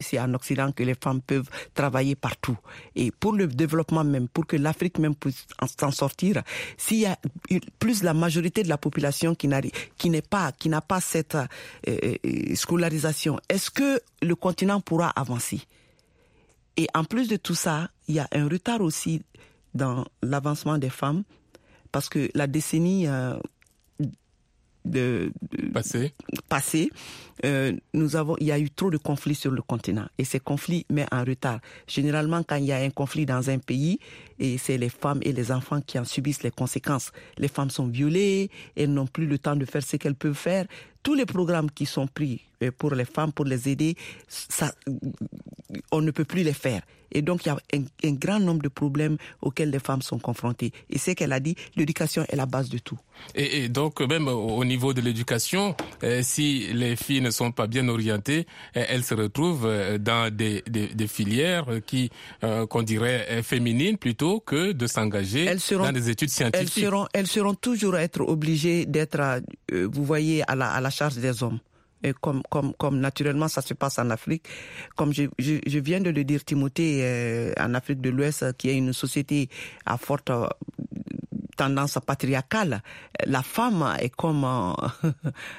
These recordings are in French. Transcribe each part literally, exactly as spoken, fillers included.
c'est en Occident que les femmes peuvent travailler partout. Et pour le développement même, pour que l'Afrique même puisse s'en sortir, s'il y a plus la majorité de la population qui n'a, qui n'est pas, qui n'a pas cette euh, scolarisation, est-ce que le continent pourra avancer? Et en plus de tout ça, il y a un retard aussi dans l'avancement des femmes, parce que la décennie euh, de, de passée, passé, euh, nous avons, il y a eu trop de conflits sur le continent et ces conflits mettent en retard. Généralement, quand il y a un conflit dans un pays, et c'est les femmes et les enfants qui en subissent les conséquences. Les femmes sont violées, elles n'ont plus le temps de faire ce qu'elles peuvent faire. Tous les programmes qui sont pris pour les femmes, pour les aider, ça, on ne peut plus les faire. Et donc, il y a un, un grand nombre de problèmes auxquels les femmes sont confrontées. Et c'est qu'elle a dit, l'éducation est la base de tout. Et, et donc, même au niveau de l'éducation, euh, si les filles ne sont pas bien orientées, euh, elles se retrouvent dans des, des, des filières qui, euh, qu'on dirait, féminines plutôt que de s'engager seront, dans des études scientifiques. Elles seront, elles seront toujours être obligées d'être, euh, vous voyez, à la, à la charge des hommes. Et comme, comme, comme naturellement ça se passe en Afrique. Comme je, je, je viens de le dire, Timothée, euh, en Afrique de l'Ouest, qui est une société à forte euh, tendance patriarcale, la femme est comme, euh,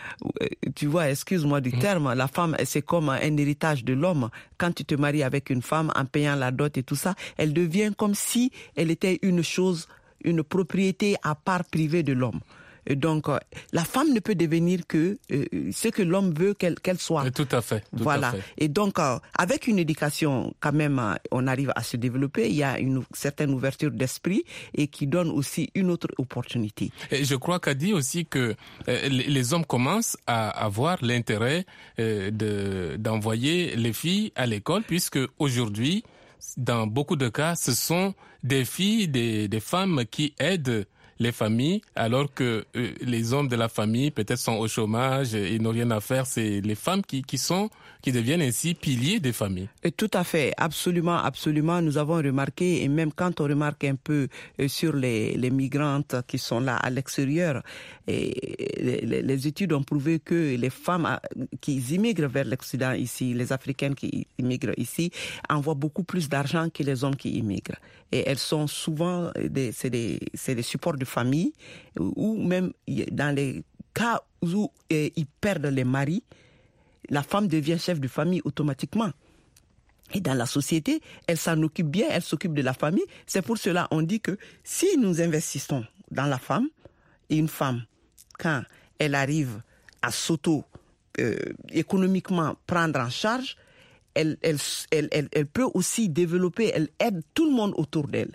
tu vois, excuse-moi du terme, la femme c'est comme un héritage de l'homme. Quand tu te maries avec une femme en payant la dot et tout ça, elle devient comme si elle était une chose, une propriété à part privée de l'homme. Et donc, euh, la femme ne peut devenir que euh, ce que l'homme veut qu'elle, qu'elle soit. Et tout à fait. Tout voilà. À fait. Et donc, euh, avec une éducation, quand même, euh, on arrive à se développer. Il y a une certaine ouverture d'esprit et qui donne aussi une autre opportunité. Et je crois qu'a dit aussi que euh, les hommes commencent à avoir l'intérêt euh, de, d'envoyer les filles à l'école, puisque aujourd'hui, dans beaucoup de cas, ce sont des filles, des, des femmes qui aident les familles, alors que euh, les hommes de la famille peut-être sont au chômage et n'ont rien à faire. C'est les femmes qui, qui sont, qui deviennent ainsi piliers des familles. Et tout à fait, absolument, absolument. Nous avons remarqué, et même quand on remarque un peu euh, sur les, les migrantes qui sont là à l'extérieur, et les, les études ont prouvé que les femmes qui immigrent vers l'Occident ici, les Africaines qui immigrent ici, envoient beaucoup plus d'argent que les hommes qui immigrent. Et elles sont souvent des, c'est des, c'est des supports de famille, ou même dans les cas où euh, ils perdent les maris, la femme devient chef de famille automatiquement. Et dans la société, elle s'en occupe bien, elle s'occupe de la famille. C'est pour cela qu'on dit que si nous investissons dans la femme, et une femme, quand elle arrive à s'auto, euh, économiquement prendre en charge, elle, elle, elle, elle, elle peut aussi développer, elle aide tout le monde autour d'elle.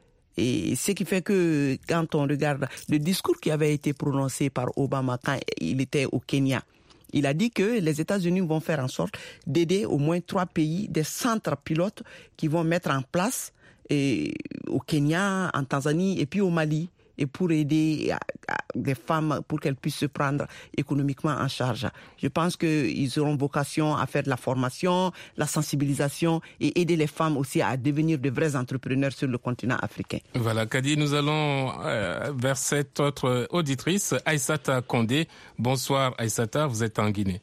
Et ce qui fait que quand on regarde le discours qui avait été prononcé par Obama quand il était au Kenya, il a dit que les États-Unis vont faire en sorte d'aider au moins trois pays, des centres pilotes qui vont mettre en place et, au Kenya, en Tanzanie et puis au Mali, et pour aider des femmes pour qu'elles puissent se prendre économiquement en charge. Je pense qu'ils auront vocation à faire de la formation, la sensibilisation et aider les femmes aussi à devenir de vrais entrepreneurs sur le continent africain. Voilà, Kadi, nous allons euh, vers cette autre auditrice, Aïssata Condé. Bonsoir Aïssata, vous êtes en Guinée.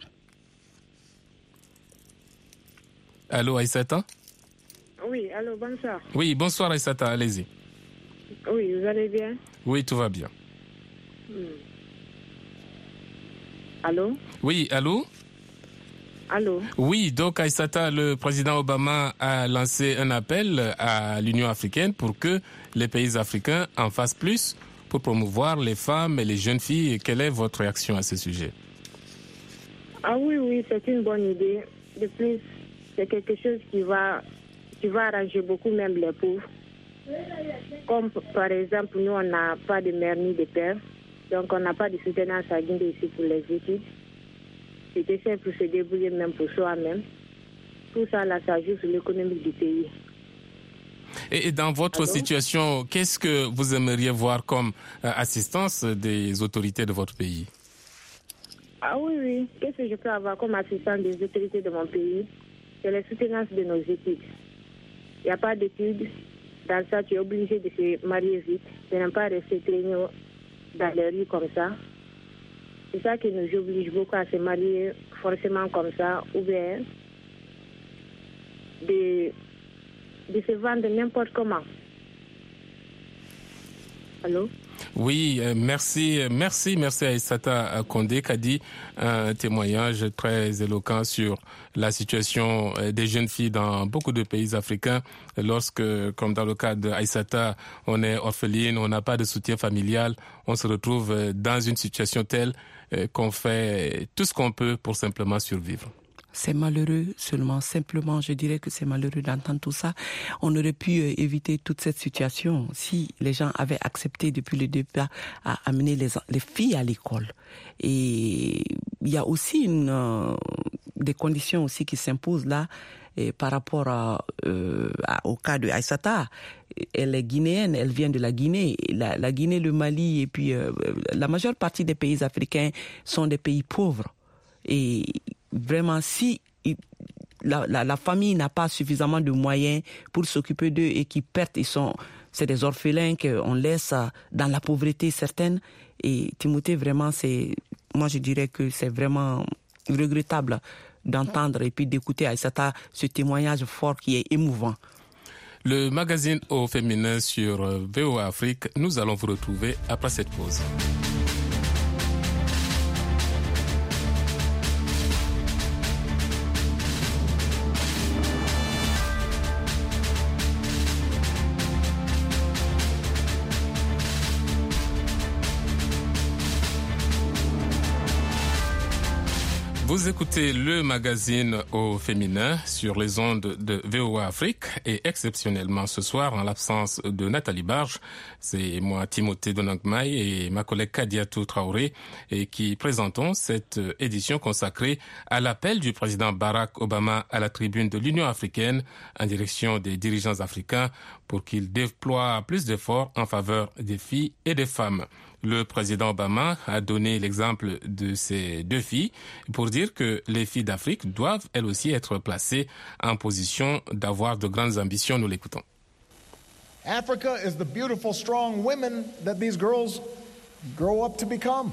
Allô Aïssata? Oui, allô, bonsoir. Oui, bonsoir Aïssata, allez-y. Oui, vous allez bien? Oui, tout va bien. Hmm. Allô? Oui, allô? Allô? Oui, donc Aïssata, le président Obama a lancé un appel à l'Union africaine pour que les pays africains en fassent plus pour promouvoir les femmes et les jeunes filles. Quelle est votre réaction à ce sujet? Ah oui, oui, c'est une bonne idée. De plus, c'est quelque chose qui va, qui va arranger beaucoup même les pauvres. Comme par exemple, nous, on n'a pas de mère ni de père, donc on n'a pas de soutenance à Guinée ici pour les études. C'était simple pour se débrouiller même pour soi-même. Tout ça, là, ça joue sur l'économie du pays. Et dans votre Allô? situation, qu'est-ce que vous aimeriez voir comme euh, assistance des autorités de votre pays? Ah oui, oui. Qu'est-ce que je peux avoir comme assistance des autorités de mon pays? C'est la soutenance de nos études. Il n'y a pas d'études. Dans ça, tu es obligé de se marier vite, de ne pas rester traîné dans les rues comme ça. C'est ça qui nous oblige beaucoup à se marier forcément comme ça, ou bien de, de se vendre n'importe comment. Allô? Oui, euh, merci, merci, merci à Aissata Condé qui a dit un témoignage très éloquent sur la situation des jeunes filles dans beaucoup de pays africains. Lorsque, comme dans le cas d'Aissata, on est orpheline, on n'a pas de soutien familial, on se retrouve dans une situation telle qu'on fait tout ce qu'on peut pour simplement survivre. C'est malheureux seulement, simplement, je dirais que c'est malheureux d'entendre tout ça. On aurait pu euh, éviter toute cette situation si les gens avaient accepté depuis le départ à amener les, les filles à l'école. Et il y a aussi une, euh, des conditions aussi qui s'imposent là et par rapport à, euh, à, au cas de Aissata. Elle est guinéenne, elle vient de la Guinée. La, la Guinée, le Mali et puis euh, la majeure partie des pays africains sont des pays pauvres. Et vraiment, si la, la, la famille n'a pas suffisamment de moyens pour s'occuper d'eux et qu'ils perdent, ils sont, c'est des orphelins qu'on laisse dans la pauvreté certaine. Et Timothée, vraiment, c'est, moi je dirais que c'est vraiment regrettable d'entendre et puis d'écouter Aissata ce témoignage fort qui est émouvant. Le magazine au féminin sur V O A Afrique, nous allons vous retrouver après cette pause. Vous écoutez le magazine au féminin sur les ondes de V O A Afrique et exceptionnellement ce soir, en l'absence de Nathalie Barge, c'est moi Timothée Donangmaï et ma collègue Kadiatou Traoré et qui présentons cette édition consacrée à l'appel du président Barack Obama à la tribune de l'Union africaine en direction des dirigeants africains pour qu'ils déploient plus d'efforts en faveur des filles et des femmes. Le président Obama a donné l'exemple de ces deux filles pour dire que les filles d'Afrique doivent elles aussi être placées en position d'avoir de grandes ambitions. Nous l'écoutons. Africa is the beautiful, strong women that these girls grow up to become.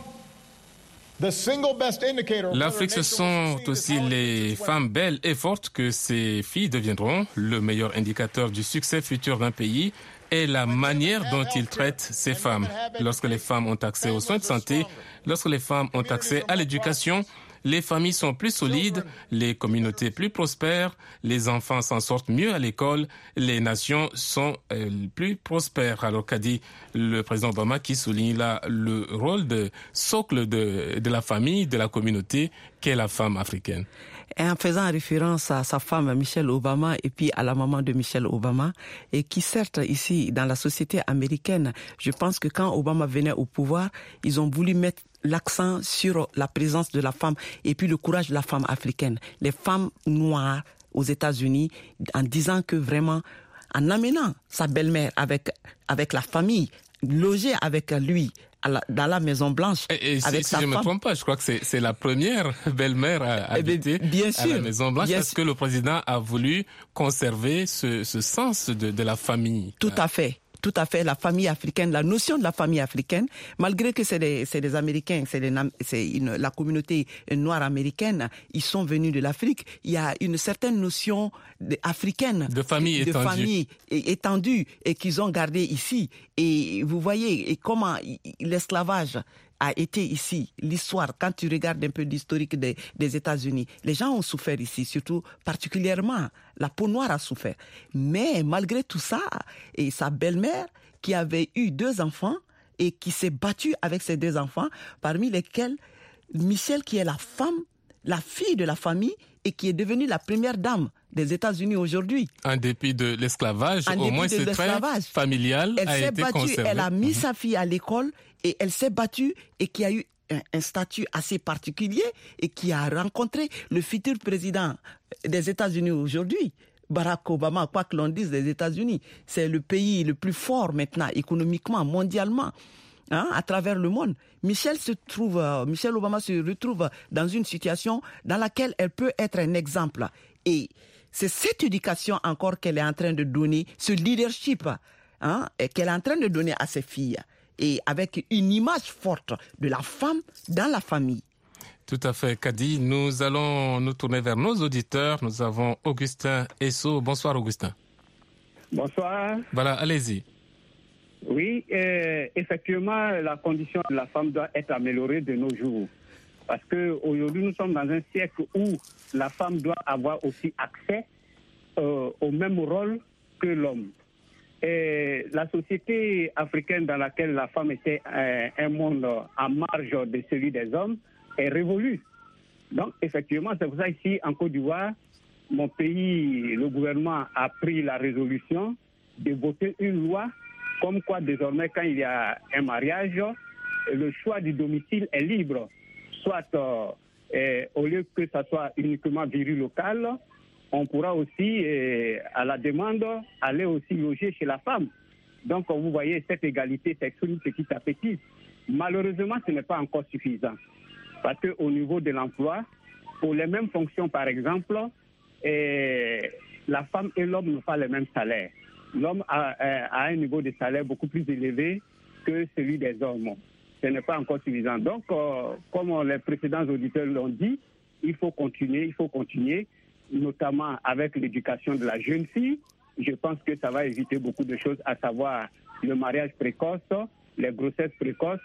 L'Afrique, ce sont aussi les femmes belles et fortes que ces filles deviendront. Le meilleur indicateur du succès futur d'un pays est la manière dont il traite ces femmes. Lorsque les femmes ont accès aux soins de santé, lorsque les femmes ont accès à l'éducation, les familles sont plus solides, les communautés plus prospères, les enfants s'en sortent mieux à l'école, les nations sont euh, plus prospères. Alors qu'a dit le président Obama qui souligne là le rôle de socle de, de la famille, de la communauté qu'est la femme africaine. Et en faisant référence à sa femme Michelle Obama et puis à la maman de Michelle Obama, et qui certes ici dans la société américaine, je pense que quand Obama venait au pouvoir, ils ont voulu mettre l'accent sur la présence de la femme et puis le courage de la femme africaine. Les femmes noires aux États-Unis, en disant que vraiment, en amenant sa belle-mère avec, avec la famille, logée avec lui, La, dans la Maison Blanche. Et, et avec si, sa si je ne me femme. trompe pas, je crois que c'est, c'est la première belle-mère à habiter bien sûr, à la Maison Blanche parce sûr. que le président a voulu conserver ce, ce sens de, de la famille. Tout à fait. Tout à fait, la famille africaine, la notion de la famille africaine, malgré que c'est des, c'est des Américains, c'est, des, c'est une, la communauté noire américaine, ils sont venus de l'Afrique, il y a une certaine notion de, africaine. De famille de étendue. famille étendue et qu'ils ont gardé ici. Et vous voyez et comment l'esclavage a été ici, l'histoire, quand tu regardes un peu l'historique des, des États-Unis, les gens ont souffert ici, surtout particulièrement, la peau noire a souffert. Mais malgré tout ça, et sa belle-mère, qui avait eu deux enfants, et qui s'est battue avec ses deux enfants, parmi lesquels Michelle, qui est la femme, la fille de la famille, et qui est devenue la première dame des États-Unis aujourd'hui. En dépit de l'esclavage, en au moins de ce trait familial elle a s'est été battue, conservé. Elle a mis mmh. sa fille à l'école et elle s'est battue et qui a eu un, un statut assez particulier et qui a rencontré le futur président des États-Unis aujourd'hui. Barack Obama, quoi que l'on dise des États-Unis, c'est le pays le plus fort maintenant économiquement, mondialement. Hein, à travers le monde. Michelle se trouve, euh, Michelle Obama se retrouve dans une situation dans laquelle elle peut être un exemple. Et c'est cette éducation encore qu'elle est en train de donner, ce leadership hein, qu'elle est en train de donner à ses filles. Et avec une image forte de la femme dans la famille. Tout à fait, Kadi. Nous allons nous tourner vers nos auditeurs. Nous avons Augustin Esso. Bonsoir, Augustin. Bonsoir. Voilà, allez-y. Oui, euh, effectivement, la condition de la femme doit être améliorée de nos jours. Parce qu'aujourd'hui, nous sommes dans un siècle où la femme doit avoir aussi accès euh, au même rôle que l'homme. Et la société africaine dans laquelle la femme était euh, un monde en marge de celui des hommes est révolue. Donc, effectivement, c'est pour ça ici, en Côte d'Ivoire, mon pays, le gouvernement a pris la résolution de voter une loi comme quoi désormais, quand il y a un mariage, le choix du domicile est libre. Soit, euh, au lieu que ça soit uniquement viril local, on pourra aussi, euh, à la demande, aller aussi loger chez la femme. Donc, vous voyez, cette égalité s'exprime petit à petit. Malheureusement, ce n'est pas encore suffisant. Parce qu'au niveau de l'emploi, pour les mêmes fonctions, par exemple, euh, la femme et l'homme n'ont pas les mêmes salaires. L'homme a, a un niveau de salaire beaucoup plus élevé que celui des hommes. Ce n'est pas encore suffisant. Donc, euh, comme les précédents auditeurs l'ont dit, il faut continuer, il faut continuer, notamment avec l'éducation de la jeune fille. Je pense que ça va éviter beaucoup de choses, à savoir le mariage précoce, les grossesses précoces.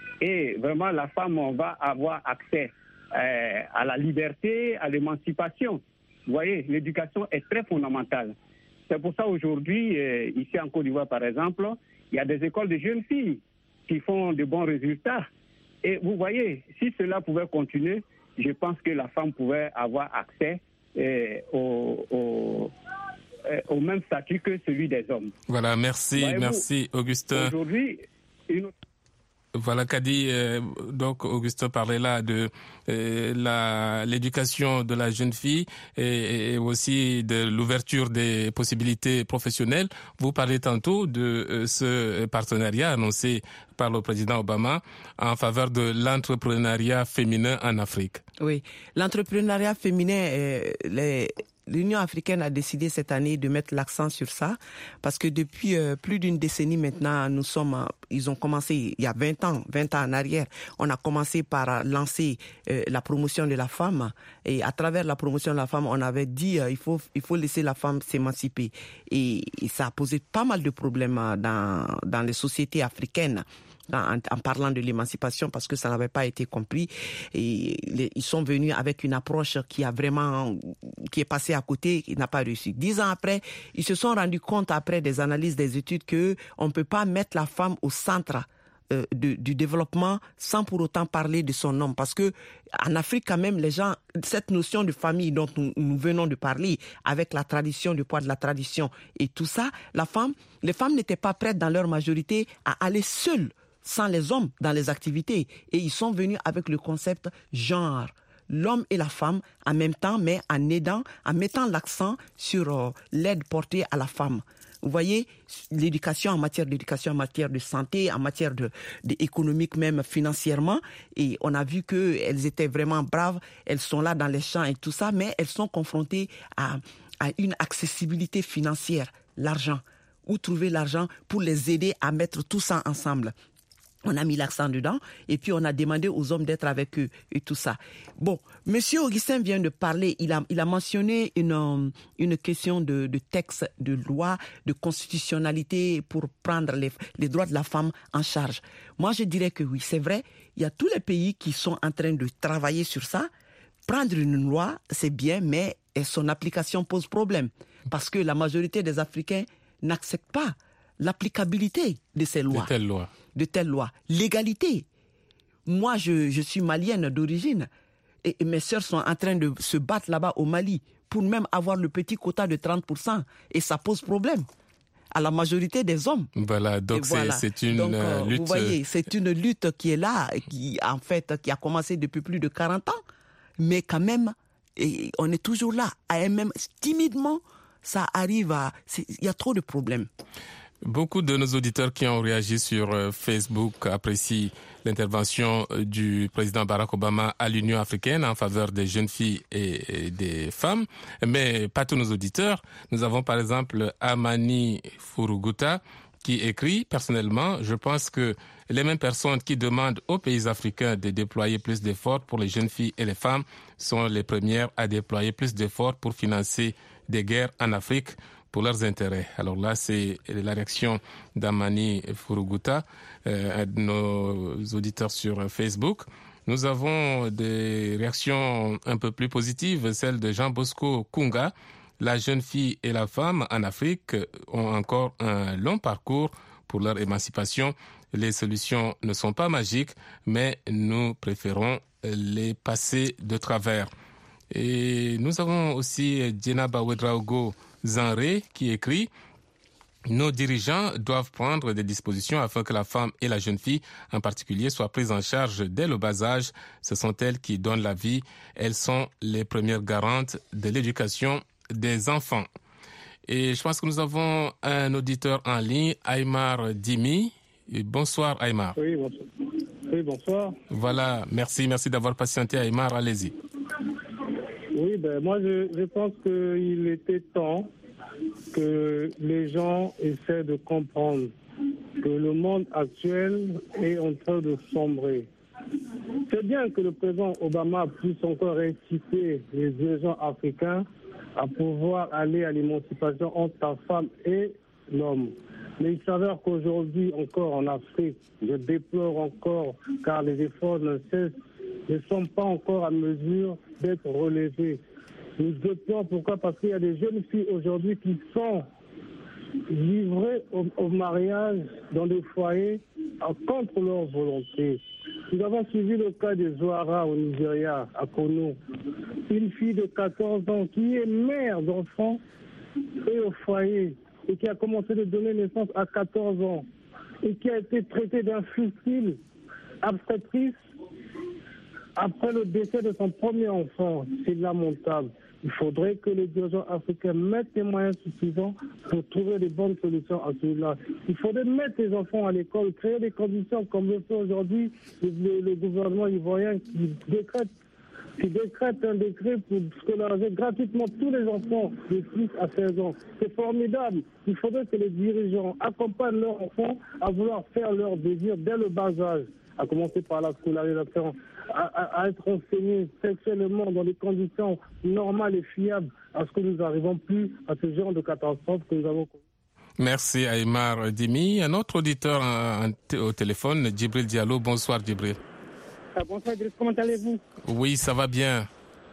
Et vraiment, la femme on va avoir accès euh, à la liberté, à l'émancipation. Vous voyez, l'éducation est très fondamentale. C'est pour ça aujourd'hui, euh, ici en Côte d'Ivoire par exemple, il y a des écoles de jeunes filles qui font de bons résultats. Et vous voyez, si cela pouvait continuer, je pense que la femme pouvait avoir accès euh, au, au, euh, au même statut que celui des hommes. Voilà, merci, Voyez-vous, merci Augustin. Aujourd'hui, une autre... Voilà, Kadi, euh, donc Augustin parlait là de euh, la, l'éducation de la jeune fille et, et aussi de l'ouverture des possibilités professionnelles. Vous parlez tantôt de euh, ce partenariat annoncé par le président Obama en faveur de l'entrepreneuriat féminin en Afrique. Oui, l'entrepreneuriat féminin, euh, les... L'Union africaine a décidé cette année de mettre l'accent sur ça parce que depuis euh, plus d'une décennie maintenant, nous sommes, euh, ils ont commencé il y a vingt ans, vingt ans en arrière, on a commencé par euh, lancer euh, la promotion de la femme et à travers la promotion de la femme, on avait dit euh, il faut il faut laisser la femme s'émanciper et, et ça a posé pas mal de problèmes dans dans les sociétés africaines. En, en parlant de l'émancipation parce que ça n'avait pas été compris et les, ils sont venus avec une approche qui a vraiment qui est passée à côté, qui n'a pas réussi. Dix ans après, ils se sont rendus compte après des analyses des études que on peut pas mettre la femme au centre euh, de, du développement sans pour autant parler de son homme parce que en Afrique quand même les gens cette notion de famille dont nous, nous venons de parler avec la tradition, le poids de la tradition et tout ça, la femme, les femmes n'étaient pas prêtes dans leur majorité à aller seules sans les hommes dans les activités. Et ils sont venus avec le concept genre. L'homme et la femme en même temps, mais en aidant, en mettant l'accent sur euh, l'aide portée à la femme. Vous voyez, l'éducation en matière d'éducation, en matière de santé, en matière de, de économique même financièrement. Et on a vu qu'elles étaient vraiment braves. Elles sont là dans les champs et tout ça, mais elles sont confrontées à, à une accessibilité financière, l'argent. Où trouver l'argent pour les aider à mettre tout ça ensemble. On a mis l'accent dedans et puis on a demandé aux hommes d'être avec eux et tout ça. Bon, Monsieur Augustin vient de parler, il a, il a mentionné une, une question de, de texte, de loi, de constitutionnalité pour prendre les, les droits de la femme en charge. Moi, je dirais que oui, c'est vrai, il y a tous les pays qui sont en train de travailler sur ça. Prendre une loi, c'est bien, mais son application pose problème parce que la majorité des Africains n'acceptent pas l'applicabilité de ces lois. De telles lois. De telles lois. L'égalité. Moi, je, je suis malienne d'origine et, et mes sœurs sont en train de se battre là-bas au Mali pour même avoir le petit quota de trente pour cent et ça pose problème à la majorité des hommes. Voilà, donc c'est, voilà. c'est une donc, euh, lutte... Vous voyez, c'est une lutte qui est là, qui en fait, qui a commencé depuis plus de quarante ans, mais quand même, et on est toujours là, à même timidement, ça arrive à... Il y a trop de problèmes. Beaucoup de nos auditeurs qui ont réagi sur Facebook apprécient l'intervention du président Barack Obama à l'Union africaine en faveur des jeunes filles et des femmes, mais pas tous nos auditeurs. Nous avons par exemple Amani Furuguta qui écrit « Personnellement, je pense que les mêmes personnes qui demandent aux pays africains de déployer plus d'efforts pour les jeunes filles et les femmes sont les premières à déployer plus d'efforts pour financer des guerres en Afrique pour leurs intérêts. » Alors là, c'est la réaction d'Amani Furuguta, euh, de nos auditeurs sur Facebook. Nous avons des réactions un peu plus positives, celle de Jean Bosco Kunga. La jeune fille et la femme en Afrique ont encore un long parcours pour leur émancipation. Les solutions ne sont pas magiques, mais nous préférons les passer de travers. Et nous avons aussi Djenaba Wedraogo Zanré qui écrit « Nos dirigeants doivent prendre des dispositions afin que la femme et la jeune fille en particulier soient prises en charge dès le bas âge. Ce sont elles qui donnent la vie. Elles sont les premières garantes de l'éducation des enfants. » Et je pense que nous avons un auditeur en ligne, Aymar Dimi. Bonsoir Aymar. Oui, bonsoir. Oui, bonsoir. Voilà, merci, merci d'avoir patienté Aymar, allez-y. Oui, ben moi je, je pense qu'il était temps que les gens essaient de comprendre que le monde actuel est en train de sombrer. C'est bien que le président Obama puisse encore inciter les dirigeants africains à pouvoir aller à l'émancipation entre la femme et l'homme. Mais il s'avère qu'aujourd'hui, encore en Afrique, je déplore encore, car les efforts ne cessent, ne sont pas encore à mesure d'être relevés. Nous déplorons pourquoi? Parce qu'il y a des jeunes filles aujourd'hui qui sont livrées au, au mariage dans des foyers contre leur volonté. Nous avons suivi le cas de Zohara au Nigeria, à Kono. Une fille de quatorze ans qui est mère d'enfants et au foyer et qui a commencé de donner naissance à quatorze ans et qui a été traitée d'infutile obstétrice après le décès de son premier enfant. C'est lamentable. Il faudrait que les dirigeants africains mettent les moyens suffisants pour trouver des bonnes solutions à celui-là. Il faudrait mettre les enfants à l'école, créer des conditions comme le fait aujourd'hui le, le gouvernement ivoirien qui décrète, qui décrète un décret pour scolariser gratuitement tous les enfants de six à seize ans. C'est formidable. Il faudrait que les dirigeants accompagnent leurs enfants à vouloir faire leur désir dès le bas âge, à commencer par la scolarisation, à, à, à être enseignés sexuellement dans des conditions normales et fiables, à ce que nous n'arrivons plus à ce genre de catastrophe que nous avons. Merci Aymar Dimi. Un autre auditeur en, en, au téléphone, Djibril Diallo. Bonsoir Djibril. Ah, bonsoir Idriss, comment allez-vous? Oui, ça va bien.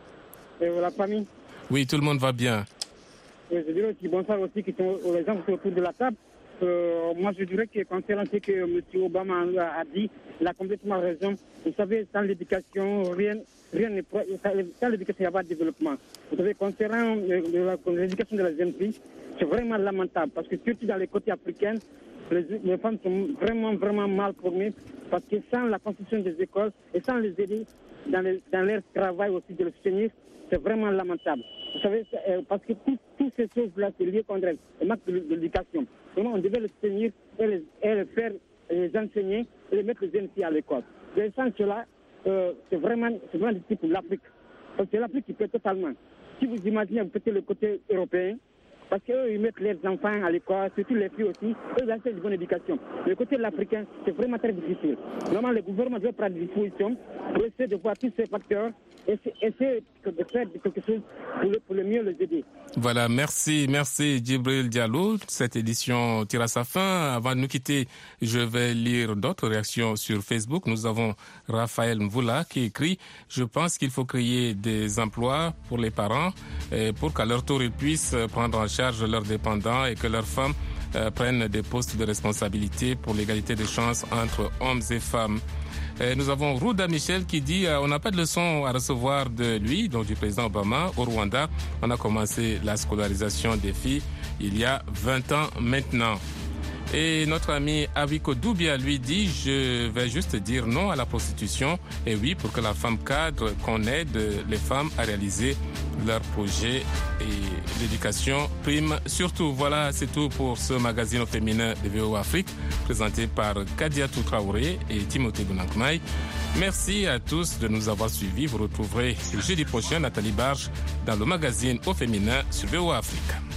Et la famille? Oui, tout le monde va bien. Oui, je dirais aussi bonsoir aussi qui sont les gens qui sont autour de la table. Euh, moi, je dirais que concernant ce que M. Obama a dit, il a complètement raison. Vous savez, sans l'éducation, rien, rien n'est sans l'éducation, il n'y a pas de développement. Vous savez, concernant l'éducation de la jeune fille, c'est vraiment lamentable parce que surtout dans les côtés africains, les, les femmes sont vraiment, vraiment mal formées parce que sans la construction des écoles et sans les aider dans, les, dans leur travail aussi de le soutenir, c'est vraiment lamentable. Vous savez, parce que toutes ces choses-là, c'est lié contre elles, le manque de, de l'éducation. Vraiment, on devait les soutenir et les, et les faire, et les enseigner et les mettre les jeunes filles à l'école. Et sans cela, euh, c'est vraiment, c'est vraiment difficile pour l'Afrique. Parce que c'est l'Afrique qui peut totalement. Si vous imaginez, vous peut-être le côté européen, parce qu'eux, ils mettent leurs enfants à l'école, surtout les filles aussi, eux, ils enseignent de bonne éducation. Le côté de l'Africain, c'est vraiment très difficile. Normalement, le gouvernement doit prendre des dispositions pour essayer de voir tous ces facteurs et essayer de faire quelque chose pour le, pour le mieux les aider. Voilà, merci, merci Djibril Diallo. Cette édition tire à sa fin. Avant de nous quitter, je vais lire d'autres réactions sur Facebook. Nous avons Raphaël Mvoula qui écrit « Je pense qu'il faut créer des emplois pour les parents et pour qu'à leur tour ils puissent prendre en charge leurs dépendants et que leurs femmes euh, prennent des postes de responsabilité pour l'égalité des chances entre hommes et femmes. » Et nous avons Rouda Michel qui dit euh, on n'a pas de leçon à recevoir de lui, donc du président Obama. Au Rwanda, on a commencé la scolarisation des filles il y a vingt ans maintenant. Et notre ami Aviko Doubia lui dit je vais juste dire non à la prostitution et oui pour que la femme cadre, qu'on aide les femmes à réaliser leurs projets et l'éducation prime surtout. Voilà, c'est tout pour ce magazine au féminin de V O Afrique présenté par Kadiatou Traoré et Timothée Bonankmaï. Merci à tous de nous avoir suivis. Vous retrouverez jeudi prochain Nathalie Barge dans le magazine au féminin sur V O Afrique.